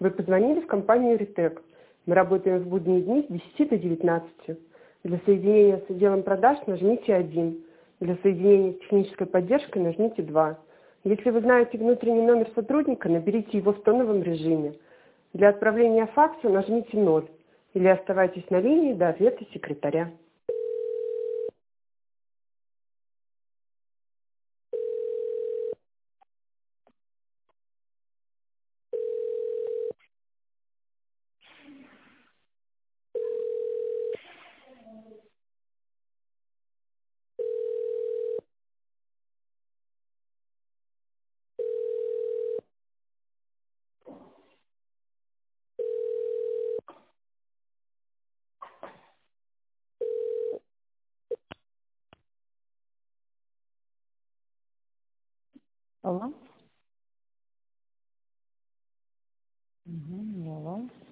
Вы позвонили в компанию «Ритек». Мы работаем в будние дни с 10 до 19. Для соединения с отделом продаж нажмите 1. Для соединения с технической поддержкой нажмите 2. Если вы знаете внутренний номер сотрудника, наберите его в тоновом режиме. Для отправления факса нажмите 0. Или оставайтесь на линии до ответа секретаря. Алло. Алло.